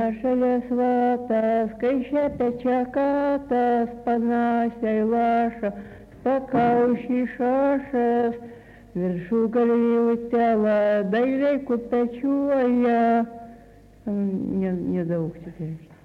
šalia svatas, kai šepia čekatas, panašiai laša, pakaušį šašas, viršų galvijų telą, dailiai kupečiuoja. Nedaug čia reiškia.